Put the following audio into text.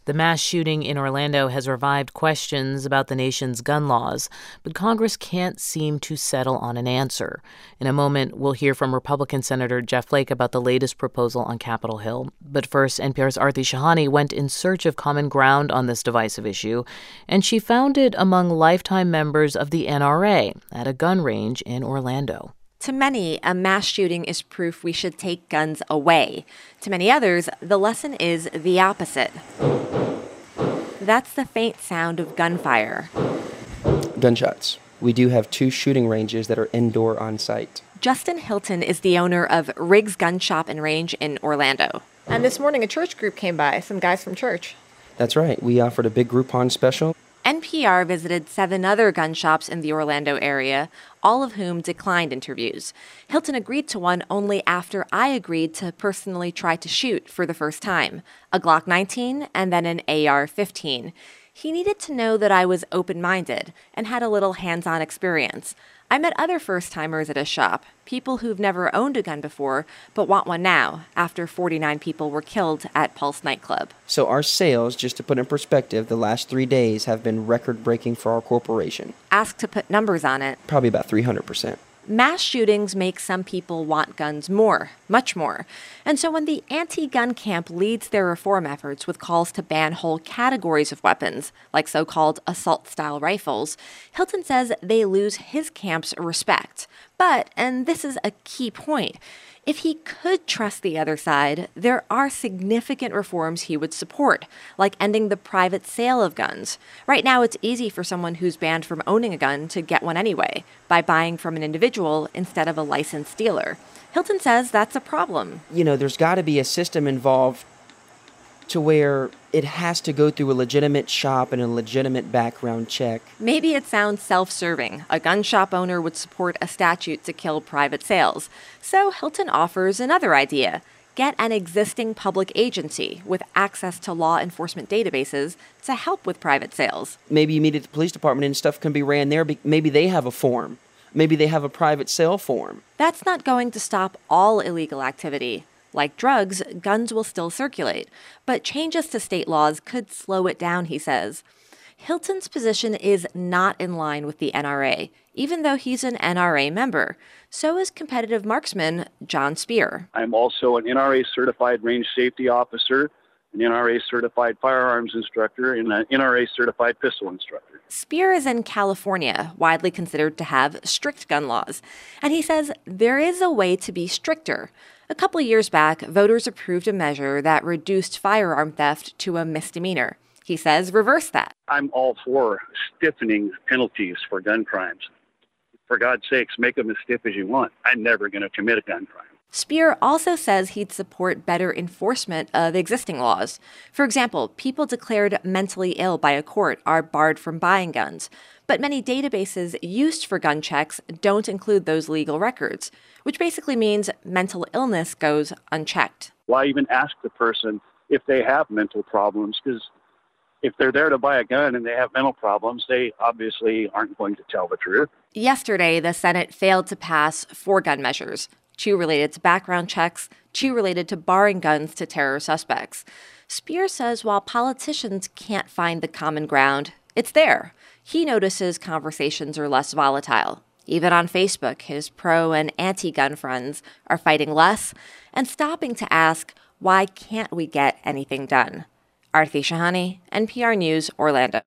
The mass shooting in Orlando has revived questions about the nation's gun laws, but Congress can't seem to settle on an answer. In a moment, we'll hear from Republican Senator Jeff Flake about the latest proposal on Capitol Hill. But first, NPR's Aarti Shahani went in search of common ground on this divisive issue, and she found it among lifetime members of the NRA at a gun range in Orlando. To many, a mass shooting is proof we should take guns away. To many others, the lesson is the opposite. That's the faint sound of gunfire. Gunshots. We do have 2 shooting ranges that are indoor on site. Justin Hilton is the owner of Riggs Gun Shop and Range in Orlando. And this morning, a church group came by, some guys from church. That's right. We offered a big Groupon special. NPR visited 7 other gun shops in the Orlando area, all of whom declined interviews. Hilton agreed to one only after I agreed to personally try to shoot for the first time, a Glock 19 and then an AR-15. He needed to know that I was open-minded and had a little hands-on experience. I met other first-timers at a shop, people who've never owned a gun before but want one now, after 49 people were killed at Pulse nightclub. So our sales, just to put in perspective, the last 3 days have been record-breaking for our corporation. Asked to put numbers on it. Probably about 300%. Mass shootings make some people want guns more, much more. And so when the anti-gun camp leads their reform efforts with calls to ban whole categories of weapons, like so-called assault-style rifles, Hilton says they lose his camp's respect. But, and this is a key point, if he could trust the other side, there are significant reforms he would support, like ending the private sale of guns. Right now, it's easy for someone who's banned from owning a gun to get one anyway, by buying from an individual instead of a licensed dealer. Hilton says that's a problem. There's got to be a system involved to where it has to go through a legitimate shop and a legitimate background check. Maybe it sounds self-serving. A gun shop owner would support a statute to kill private sales. So Hilton offers another idea. Get an existing public agency with access to law enforcement databases to help with private sales. Maybe you meet at the police department and stuff can be ran there. Maybe they have a form. Maybe they have a private sale form. That's not going to stop all illegal activity. Like drugs, guns will still circulate, but changes to state laws could slow it down, he says. Hilton's position is not in line with the NRA, even though he's an NRA member. So is competitive marksman John Spear. I'm also an NRA-certified range safety officer, an NRA-certified firearms instructor, and an NRA-certified pistol instructor. Spear is in California, widely considered to have strict gun laws. And he says there is a way to be stricter. A couple of years back, voters approved a measure that reduced firearm theft to a misdemeanor. He says reverse that. I'm all for stiffening penalties for gun crimes. For God's sakes, make them as stiff as you want. I'm never going to commit a gun crime. Spear also says he'd support better enforcement of existing laws. For example, people declared mentally ill by a court are barred from buying guns. But many databases used for gun checks don't include those legal records, which basically means mental illness goes unchecked. Why even ask the person if they have mental problems? Because if they're there to buy a gun and they have mental problems, they obviously aren't going to tell the truth. Yesterday, the Senate failed to pass 4 gun measures, 2 related to background checks, 2 related to barring guns to terror suspects. Spear says while politicians can't find the common ground, it's there. He notices conversations are less volatile. Even on Facebook, his pro- and anti-gun friends are fighting less and stopping to ask, why can't we get anything done? Aarti Shahani, NPR News, Orlando.